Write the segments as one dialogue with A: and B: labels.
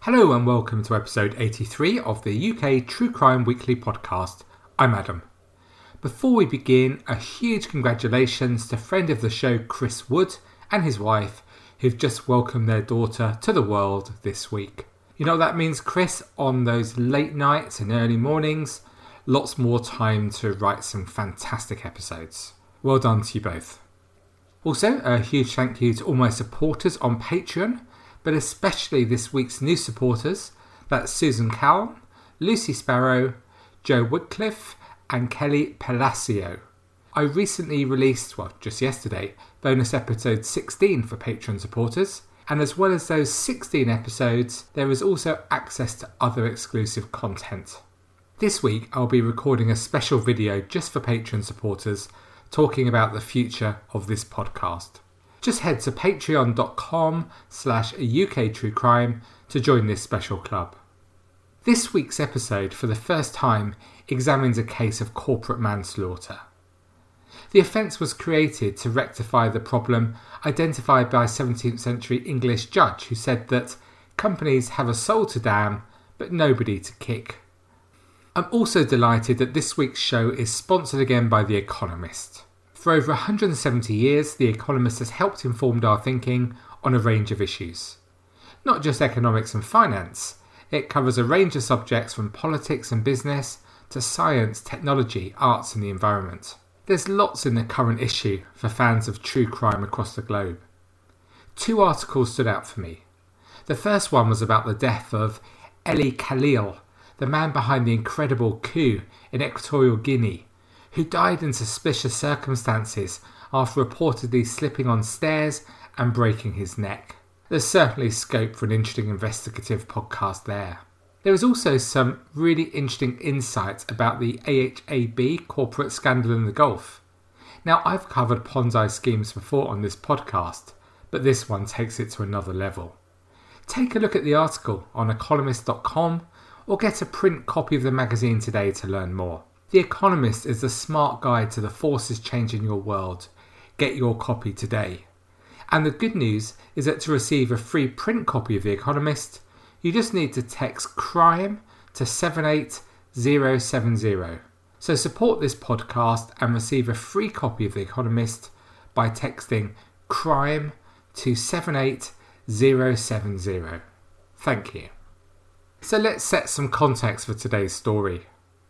A: Hello and welcome to episode 83 of the UK True Crime Weekly podcast. I'm Adam. Before we begin, a huge congratulations to friend of the show Chris Wood and his wife who've just welcomed their daughter to the world this week. You know what that means, Chris? On those late nights and early mornings, lots more time to write some fantastic episodes. Well done to you both. Also, a huge thank you to all my supporters on Patreon, but especially this week's new supporters, that's Susan Cowell, Lucy Sparrow, Joe Woodcliffe and Kelly Palacio. I recently released, just yesterday, bonus episode 16 for Patreon supporters, and as well as those 16 episodes, there is also access to other exclusive content. This week I'll be recording a special video just for Patreon supporters talking about the future of this podcast. Just head to patreon.com/UKTrueCrime to join this special club. This week's episode, for the first time, examines a case of corporate manslaughter. The offence was created to rectify the problem identified by a 17th century English judge who said that companies have a soul to damn, but nobody to kick. I'm also delighted that this week's show is sponsored again by The Economist. For over 170 years, The Economist has helped inform our thinking on a range of issues. Not just economics and finance, it covers a range of subjects from politics and business to science, technology, arts and the environment. There's lots in the current issue for fans of true crime across the globe. Two articles stood out for me. The first one was about the death of Eli Khalil, the man behind the incredible coup in Equatorial Guinea, who died in suspicious circumstances after reportedly slipping on stairs and breaking his neck. There's certainly scope for an interesting investigative podcast there. There is also some really interesting insights about the AHAB corporate scandal in the Gulf. Now, I've covered Ponzi schemes before on this podcast, but this one takes it to another level. Take a look at the article on economist.com or get a print copy of the magazine today to learn more. The Economist is the smart guide to the forces changing your world. Get your copy today. And the good news is that to receive a free print copy of The Economist, you just need to text CRIME to 78070. So support this podcast and receive a free copy of The Economist by texting CRIME to 78070. Thank you. So let's set some context for today's story.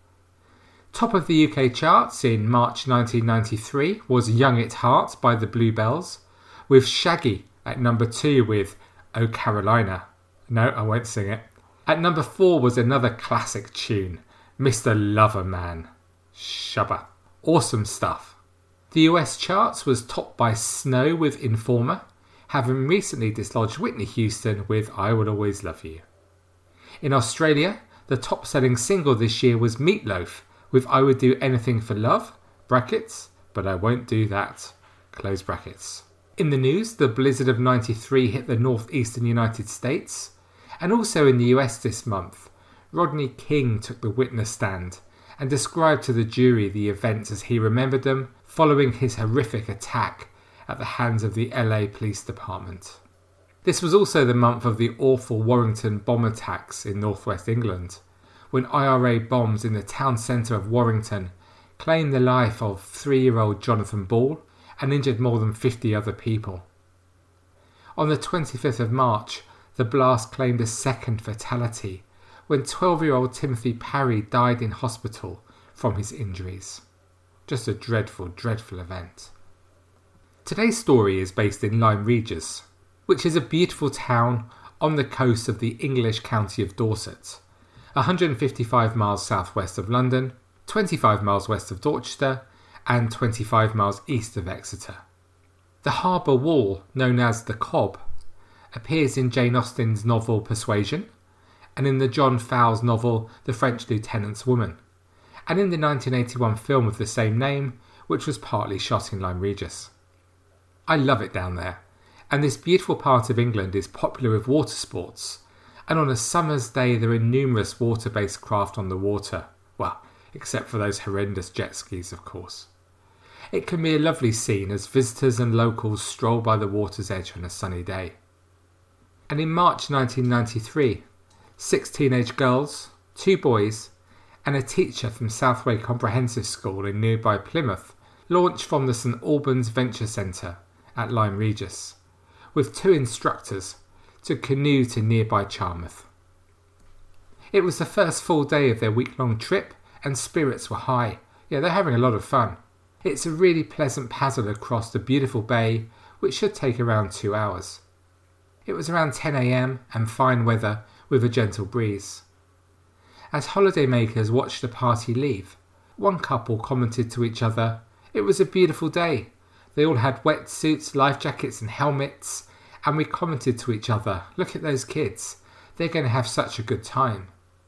A: Top of the UK charts in March 1993 was Young at Heart by the Bluebells, with Shaggy at number 2 with Oh Carolina. No, I won't sing it. At number 4 was another classic tune, Mr. Loverman. Shubba. Awesome stuff. The US charts was topped by Snow with Informer, having recently dislodged Whitney Houston with I Will Always Love You. In Australia, the top-selling single this year was Meatloaf with I Would Do Anything for Love, brackets, but I won't do that, close brackets. In the news, the blizzard of 93 hit the northeastern United States, and also in the US this month, Rodney King took the witness stand and described to the jury the events as he remembered them following his horrific attack at the hands of the LA Police Department. This was also the month of the awful Warrington bomb attacks in northwest England, when IRA bombs in the town centre of Warrington claimed the life of 3-year-old Jonathan Ball and injured more than 50 other people. On the 25th of March, the blast claimed a second fatality when 12-year-old Timothy Parry died in hospital from his injuries. Just a dreadful, dreadful event. Today's story is based in Lyme Regis, which is a beautiful town on the coast of the English county of Dorset, 155 miles southwest of London, 25 miles west of Dorchester, and 25 miles east of Exeter. The harbour wall, known as the Cobb, appears in Jane Austen's novel Persuasion, and in the John Fowles novel The French Lieutenant's Woman, and in the 1981 film of the same name, which was partly shot in Lyme Regis. I love it down there, and this beautiful part of England is popular with water sports, and on a summer's day there are numerous water-based craft on the water, well, except for those horrendous jet skis, of course. It can be a lovely scene as visitors and locals stroll by the water's edge on a sunny day. And in March 1993, 6 teenage girls, 2 boys, and a teacher from Southway Comprehensive School in nearby Plymouth launched from the St Albans Venture Centre at Lyme Regis, with 2 instructors, to canoe to nearby Charmouth. It was the first full day of their week-long trip and spirits were high. Yeah, they're having a lot of fun. It's a really pleasant paddle across the beautiful bay, which should take around 2 hours. It was around 10 a.m. and fine weather with a gentle breeze. As holidaymakers watched the party leave, one couple commented to each other, "It was a beautiful day. They all had wetsuits, life jackets and helmets, and we commented to each other, look at those kids, they're going to have such a good time."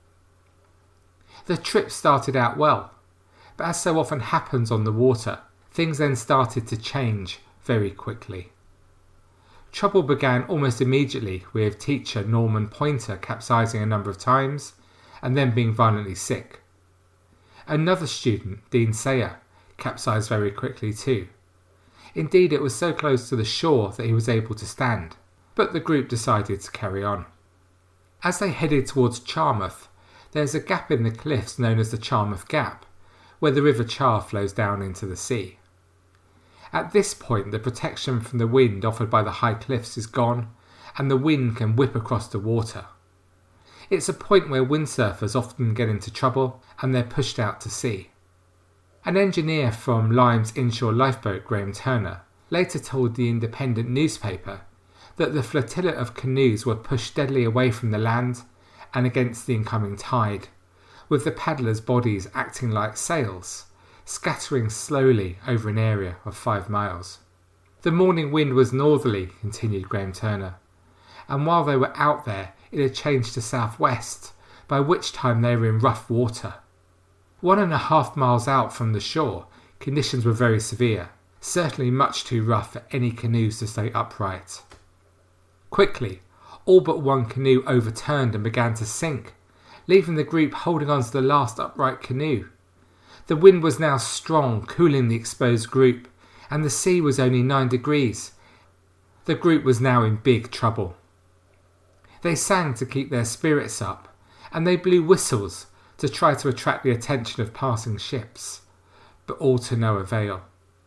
A: The trip started out well, but as so often happens on the water, things then started to change very quickly. Trouble began almost immediately with teacher Norman Pointer capsizing a number of times and then being violently sick. Another student, Dean Sayer, capsized very quickly too. Indeed, it was so close to the shore that he was able to stand, but the group decided to carry on. As they headed towards Charmouth, there's a gap in the cliffs known as the Charmouth Gap, where the River Char flows down into the sea. At this point, the protection from the wind offered by the high cliffs is gone, and the wind can whip across the water. It's a point where windsurfers often get into trouble and they're pushed out to sea. An engineer from Lyme's inshore lifeboat, Graham Turner, later told the Independent newspaper that the flotilla of canoes were pushed steadily away from the land and against the incoming tide, with the paddlers' bodies acting like sails, scattering slowly over an area of 5 miles. The morning wind was northerly, continued Graham Turner, and while they were out there it had changed to southwest, by which time they were in rough water. 1.5 miles out from the shore, conditions were very severe, certainly much too rough for any canoes to stay upright. Quickly, all but one canoe overturned and began to sink, leaving the group holding on to the last upright canoe. The wind was now strong, cooling the exposed group, and the sea was only 9 degrees. The group was now in big trouble. They sang to keep their spirits up, and they blew whistles to try to attract the attention of passing ships, but all to no avail.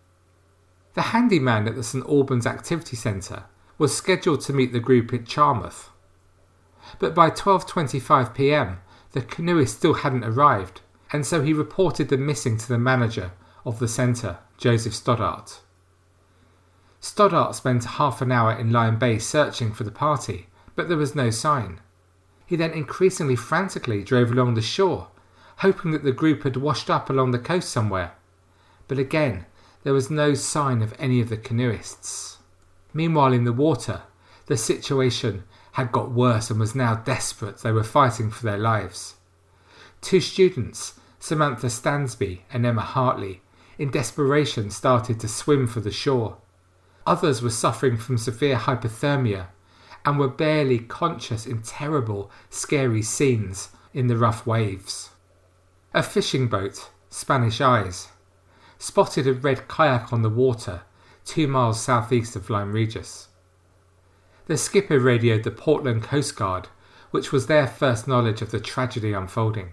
A: The handyman at the St Albans Activity Centre was scheduled to meet the group at Charmouth, but by 12:25 p.m. the canoeists still hadn't arrived, and so he reported them missing to the manager of the centre, Joseph Stoddart. Stoddart spent half an hour in Lyme Bay searching for the party, but there was no sign. He then increasingly frantically drove along the shore, hoping that the group had washed up along the coast somewhere. But again, there was no sign of any of the canoeists. Meanwhile, in the water, the situation had got worse and was now desperate. They were fighting for their lives. 2 students, Samantha Stansby and Emma Hartley, in desperation started to swim for the shore. Others were suffering from severe hypothermia and were barely conscious in terrible, scary scenes in the rough waves. A fishing boat, Spanish Eyes, spotted a red kayak on the water 2 miles southeast of Lyme Regis. The skipper radioed the Portland Coast Guard, which was their first knowledge of the tragedy unfolding.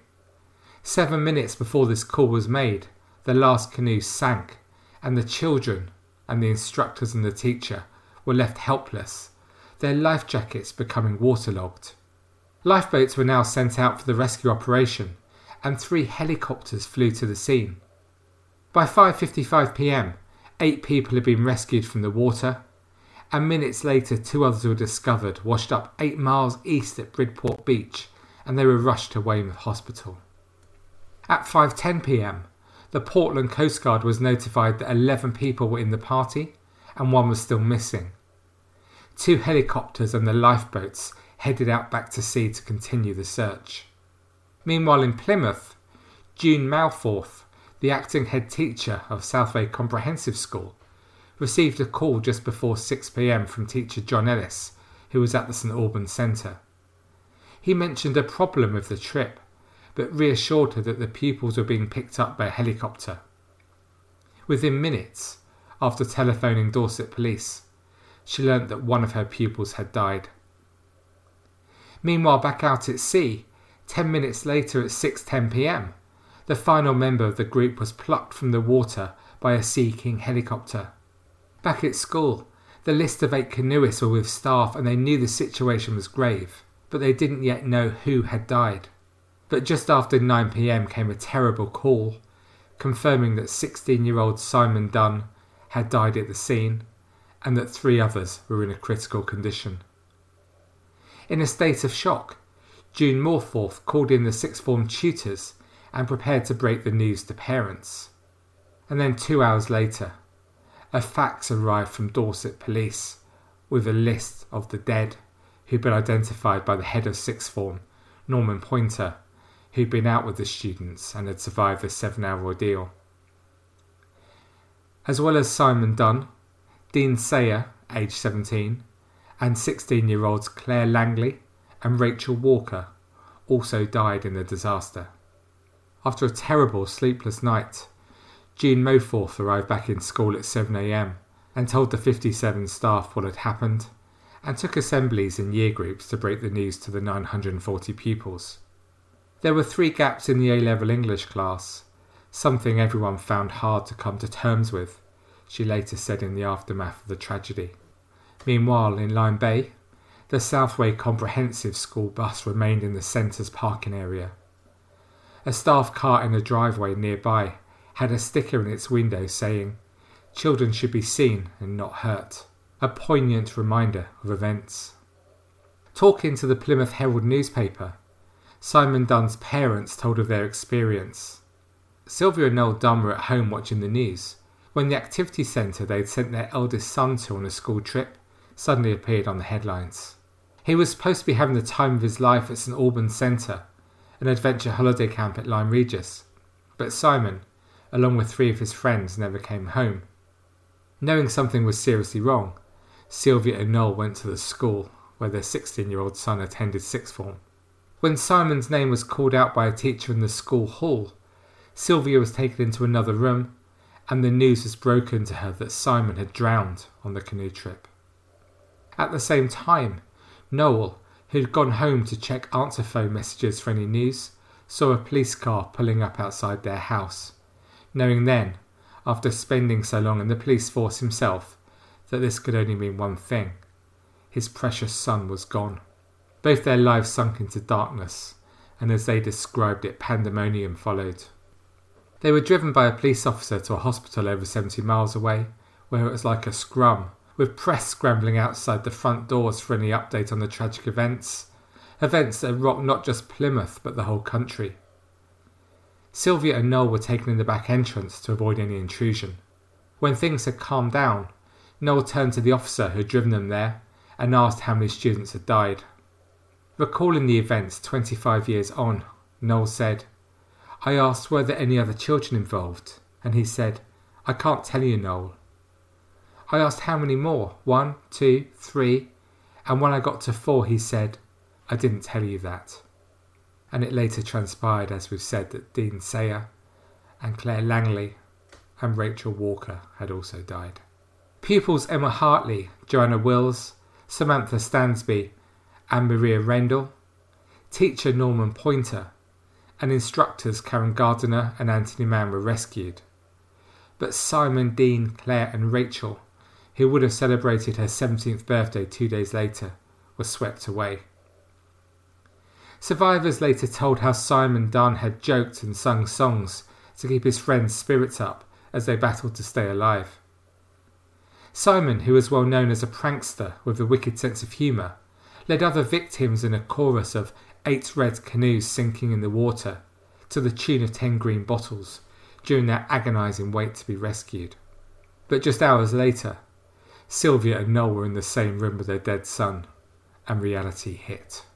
A: 7 minutes before this call was made, the last canoe sank, and the children and the instructors and the teacher were left helpless, their life jackets becoming waterlogged. Lifeboats were now sent out for the rescue operation, and 3 helicopters flew to the scene. By 5:55 p.m, 8 people had been rescued from the water, and minutes later 2 others were discovered washed up 8 miles east at Bridport Beach, and they were rushed to Weymouth Hospital. At 5:10 p.m, the Portland Coast Guard was notified that 11 people were in the party, and 1 was still missing. 2 helicopters and the lifeboats headed out back to sea to continue the search. Meanwhile in Plymouth, June Malforth, the acting head teacher of Southway Comprehensive School, received a call just before 6 p.m. from teacher John Ellis, who was at the St Albans Centre. He mentioned a problem with the trip, but reassured her that the pupils were being picked up by a helicopter. Within minutes, after telephoning Dorset Police, she learnt that one of her pupils had died. Meanwhile, back out at sea, 10 minutes later at 6:10 p.m, the final member of the group was plucked from the water by a Sea King helicopter. Back at school, the list of 8 canoeists were with staff and they knew the situation was grave, but they didn't yet know who had died. But just after 9 p.m. came a terrible call, confirming that 16-year-old Simon Dunn had died at the scene and that 3 others were in a critical condition. In a state of shock, June Moorforth called in the sixth form tutors and prepared to break the news to parents. And then 2 hours later, a fax arrived from Dorset Police with a list of the dead who'd been identified by the head of sixth form, Norman Pointer, who'd been out with the students and had survived the 7-hour ordeal. As well as Simon Dunn, Dean Sayer, aged 17, and 16-year-olds Claire Langley and Rachel Walker also died in the disaster. After a terrible sleepless night, June Moorforth arrived back in school at 7 a.m. and told the 57 staff what had happened and took assemblies in year groups to break the news to the 940 pupils. There were 3 gaps in the A-level English class, something everyone found hard to come to terms with, she later said in the aftermath of the tragedy. Meanwhile, in Lyme Bay, the Southway Comprehensive School bus remained in the centre's parking area. A staff car in a driveway nearby had a sticker in its window saying, "Children should be seen and not hurt," a poignant reminder of events. Talking to the Plymouth Herald newspaper, Simon Dunn's parents told of their experience. Sylvia and Noel Dunn were at home watching the news when the activity centre they'd sent their eldest son to on a school trip suddenly appeared on the headlines. He was supposed to be having the time of his life at St Albans Centre, an adventure holiday camp at Lyme Regis, but Simon, along with 3 of his friends, never came home. Knowing something was seriously wrong, Sylvia and Noel went to the school where their 16-year-old son attended sixth form. When Simon's name was called out by a teacher in the school hall, Sylvia was taken into another room and the news was broken to her that Simon had drowned on the canoe trip. At the same time, Noel, who'd gone home to check answer phone messages for any news, saw a police car pulling up outside their house, knowing then, after spending so long in the police force himself, that this could only mean one thing: his precious son was gone. Both their lives sunk into darkness, and as they described it, pandemonium followed. They were driven by a police officer to a hospital over 70 miles away, where it was like a scrum, with press scrambling outside the front doors for any update on the tragic events that rocked not just Plymouth but the whole country. Sylvia and Noel were taken in the back entrance to avoid any intrusion. When things had calmed down, Noel turned to the officer who had driven them there and asked how many students had died. Recalling the events 25 years on, Noel said, "I asked were there any other children involved, and he said, 'I can't tell you, Noel.' I asked how many more, 1, 2, 3, and when I got to 4 he said, 'I didn't tell you that.'" And it later transpired, as we've said, that Dean Sayer and Claire Langley and Rachel Walker had also died. Pupils Emma Hartley, Joanna Wills, Samantha Stansby and Maria Rendell, teacher Norman Pointer, and instructors Karen Gardiner and Anthony Mann were rescued. But Simon, Dean, Claire and Rachel, who would have celebrated her 17th birthday 2 days later, were swept away. Survivors later told how Simon Dunn had joked and sung songs to keep his friends' spirits up as they battled to stay alive. Simon, who was well known as a prankster with a wicked sense of humour, led other victims in a chorus of 8 red canoes sinking in the water to the tune of 10 green bottles during their agonising wait to be rescued. But just hours later, Sylvia and Noel were in the same room with their dead son, and reality hit.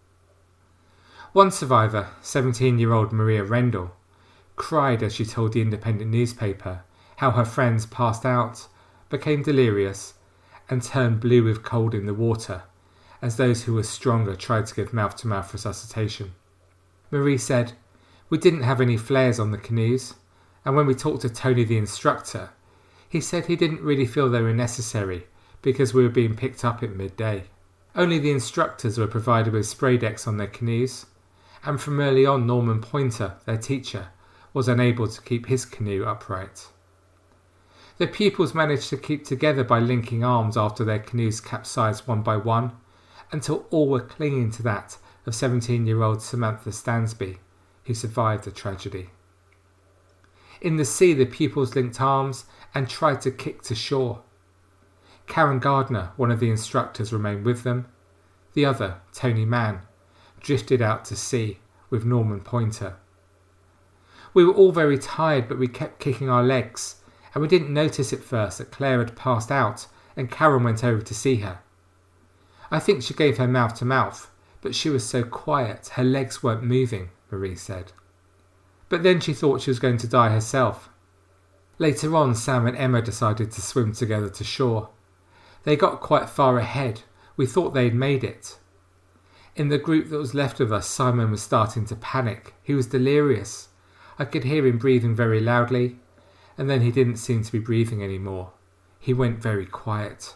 A: One survivor, 17-year-old Maria Rendell, cried as she told the Independent newspaper how her friends passed out, became delirious, and turned blue with cold in the water as those who were stronger tried to give mouth-to-mouth resuscitation. Marie said, "We didn't have any flares on the canoes, and when we talked to Tony the instructor, he said he didn't really feel they were necessary because we were being picked up at midday." Only the instructors were provided with spray decks on their canoes, and from early on Norman Pointer, their teacher, was unable to keep his canoe upright. The pupils managed to keep together by linking arms after their canoes capsized one by one, until all were clinging to that of 17-year-old Samantha Stansby, who survived the tragedy. In the sea, the pupils linked arms and tried to kick to shore. Karen Gardner, one of the instructors, remained with them. The other, Tony Mann, drifted out to sea with Norman Pointer. We were all very tired, but we kept kicking our legs, and we didn't notice at first that Claire had passed out and Karen went over to see her. I think she gave her mouth to mouth, but she was so quiet her legs weren't moving, Marie said. But then she thought she was going to die herself. Later on, Sam and Emma decided to swim together to shore. They got quite far ahead. We thought they'd made it. In the group that was left of us, Simon was starting to panic. He was delirious. I could hear him breathing very loudly, and then he didn't seem to be breathing anymore. He went very quiet.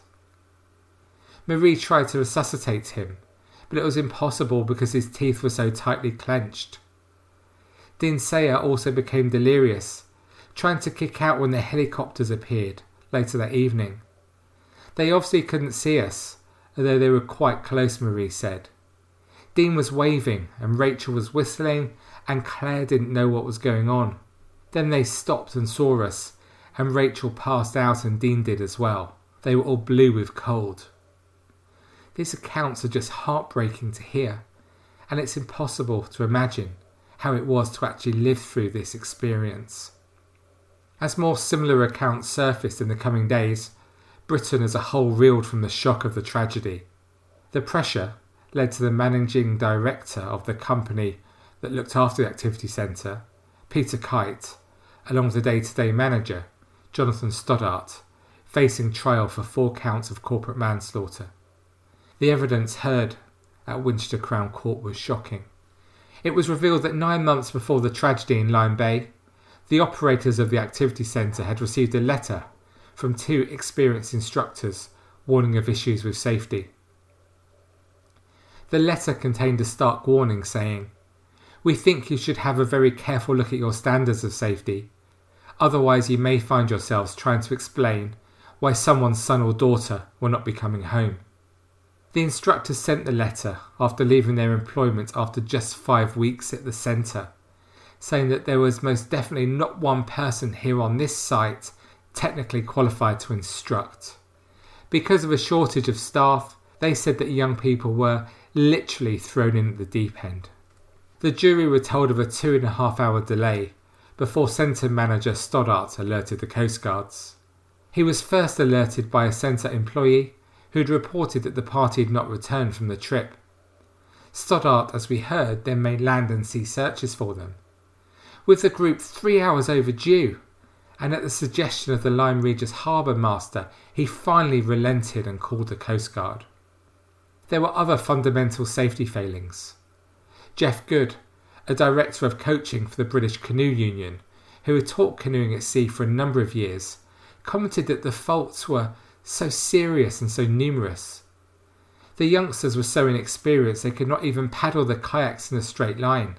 A: Marie tried to resuscitate him, but it was impossible because his teeth were so tightly clenched. Dean Sayer also became delirious, trying to kick out when the helicopters appeared later that evening. They obviously couldn't see us, although they were quite close, Marie said. Dean was waving and Rachel was whistling and Claire didn't know what was going on. Then they stopped and saw us, and Rachel passed out and Dean did as well. They were all blue with cold. These accounts are just heartbreaking to hear, and it's impossible to imagine how it was to actually live through this experience. As more similar accounts surfaced in the coming days, Britain as a whole reeled from the shock of the tragedy. The pressure led to the managing director of the company that looked after the activity centre, Peter Kite, along with the day-to-day manager, Jonathan Stoddart, facing trial for 4 counts of corporate manslaughter. The evidence heard at Winchester Crown Court was shocking. It was revealed that 9 months before the tragedy in Lyme Bay, the operators of the activity centre had received a letter from 2 experienced instructors warning of issues with safety. The letter contained a stark warning saying, "We think you should have a very careful look at your standards of safety. Otherwise you may find yourselves trying to explain why someone's son or daughter will not be coming home." The instructors sent the letter after leaving their employment after just 5 weeks at the centre, saying that there was most definitely not one person here on this site technically qualified to instruct. Because of a shortage of staff, they said that young people were literally thrown in at the deep end. The jury were told of a 2.5-hour delay before centre manager Stoddart alerted the Coast Guards. He was first alerted by a centre employee who had reported that the party had not returned from the trip. Stoddart, as we heard, then made land and sea searches for them. With the group 3 hours overdue, and at the suggestion of the Lyme Regis harbour master, he finally relented and called the Coast Guard. There were other fundamental safety failings. Jeff Good, a director of coaching for the British Canoe Union, who had taught canoeing at sea for a number of years, commented that the faults were so serious and so numerous. The youngsters were so inexperienced they could not even paddle the kayaks in a straight line.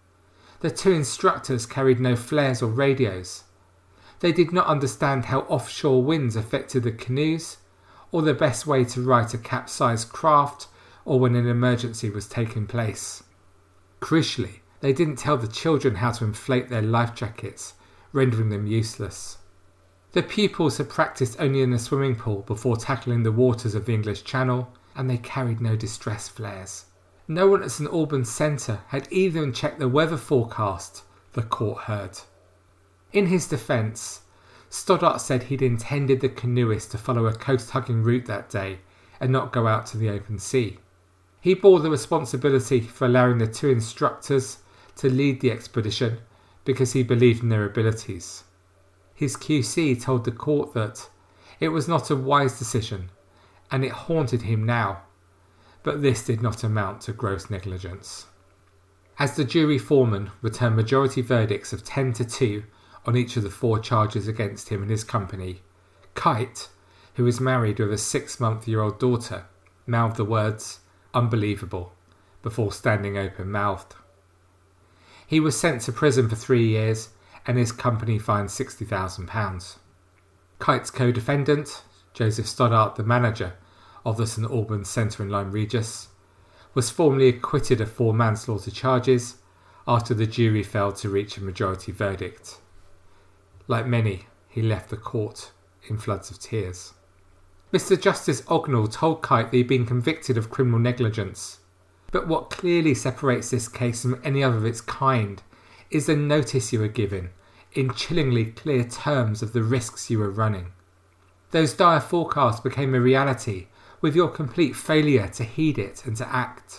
A: The 2 instructors carried no flares or radios. They did not understand how offshore winds affected the canoes, or the best way to right a capsized craft, or when an emergency was taking place. Crucially, they didn't tell the children how to inflate their life jackets, rendering them useless. The pupils had practiced only in the swimming pool before tackling the waters of the English Channel, and they carried no distress flares. No one at St Albans Centre had even checked the weather forecast, the court heard. In his defence, Stoddart said he'd intended the canoeists to follow a coast-hugging route that day and not go out to the open sea. He bore the responsibility for allowing the 2 instructors to lead the expedition because he believed in their abilities. His QC told the court that it was not a wise decision and it haunted him now, but this did not amount to gross negligence. As the jury foreman returned majority verdicts of 10-2 on each of the 4 charges against him and his company, Kite, who was married with a 6-month-old daughter, mouthed the words, "Unbelievable," before standing open-mouthed. He was sent to prison for 3 years and his company fined £60,000. Kite's co-defendant, Joseph Stoddart, the manager of the St Albans Centre in Lyme Regis, was formally acquitted of 4 manslaughter charges after the jury failed to reach a majority verdict. Like many, he left the court in floods of tears. Mr Justice Ognall told Kite that he'd been convicted of criminal negligence, but what clearly separates this case from any other of its kind is the notice you were given in chillingly clear terms of the risks you were running. Those dire forecasts became a reality with your complete failure to heed it and to act.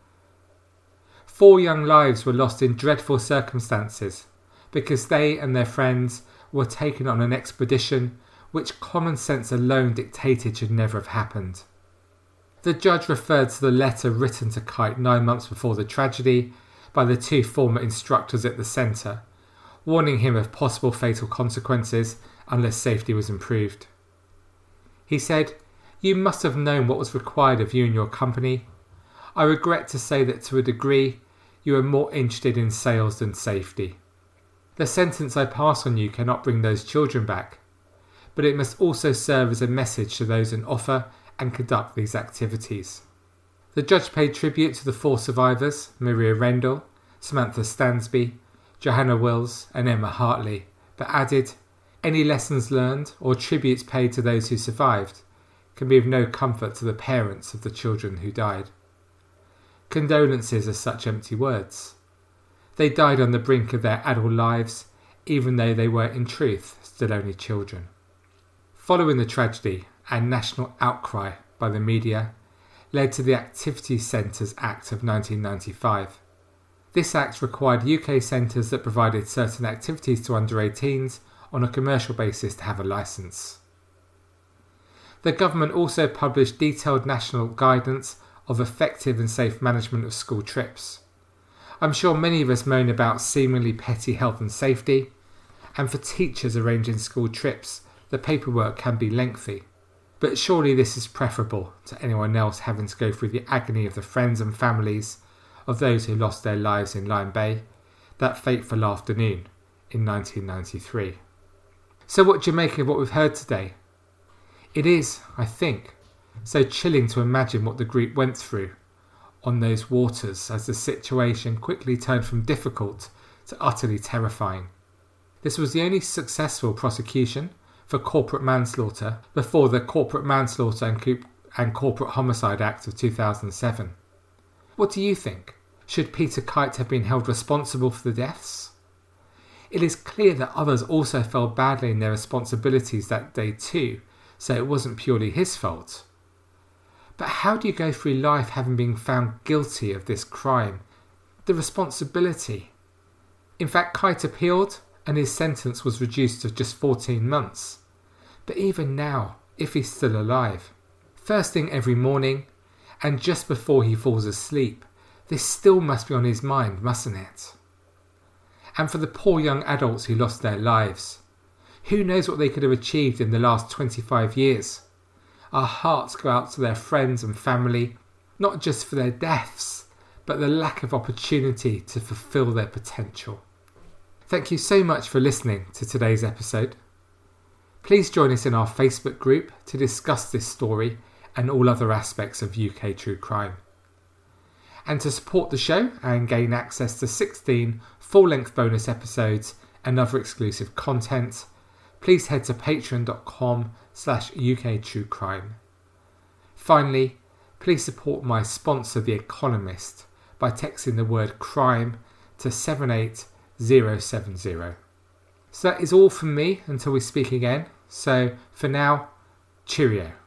A: 4 young lives were lost in dreadful circumstances because they and their friends were taken on an expedition which common sense alone dictated should never have happened. The judge referred to the letter written to Kite 9 months before the tragedy by the 2 former instructors at the centre, warning him of possible fatal consequences unless safety was improved. He said, "You must have known what was required of you and your company. I regret to say that to a degree you are more interested in sales than safety. The sentence I pass on you cannot bring those children back, but it must also serve as a message to those in offer and conduct these activities." The judge paid tribute to the 4 survivors, Maria Rendell, Samantha Stansby, Johanna Wills and Emma Hartley, but added, "Any lessons learned or tributes paid to those who survived can be of no comfort to the parents of the children who died. Condolences are such empty words. They died on the brink of their adult lives, even though they were in truth still only children." Following the tragedy, and national outcry by the media led to the Activities Centres Act of 1995. This act required UK centres that provided certain activities to under 18s on a commercial basis to have a licence. The government also published detailed national guidance of effective and safe management of school trips. I'm sure many of us moan about seemingly petty health and safety, and for teachers arranging school trips, the paperwork can be lengthy. But surely this is preferable to anyone else having to go through the agony of the friends and families of those who lost their lives in Lyme Bay that fateful afternoon in 1993. So what do you make of what we've heard today? It is, I think, so chilling to imagine what the group went through on those waters as the situation quickly turned from difficult to utterly terrifying. This was the only successful prosecution for corporate manslaughter before the Corporate Manslaughter and Corporate Homicide Act of 2007. What do you think? Should Peter Kite have been held responsible for the deaths? It is clear that others also fell badly in their responsibilities that day too, so it wasn't purely his fault. But how do you go through life having been found guilty of this crime? The responsibility. In fact, Kite appealed and his sentence was reduced to just 14 months. But even now, if he's still alive, first thing every morning and just before he falls asleep, this still must be on his mind, mustn't it? And for the poor young adults who lost their lives, who knows what they could have achieved in the last 25 years? Our hearts go out to their friends and family, not just for their deaths, but the lack of opportunity to fulfil their potential. Thank you so much for listening to today's episode. Please join us in our Facebook group to discuss this story and all other aspects of UK true crime. And to support the show and gain access to 16 full-length bonus episodes and other exclusive content, please head to patreon.com/UKTrueCrime. Finally, please support my sponsor, The Economist, by texting the word crime to 78070. So that is all from me until we speak again. So for now, cheerio.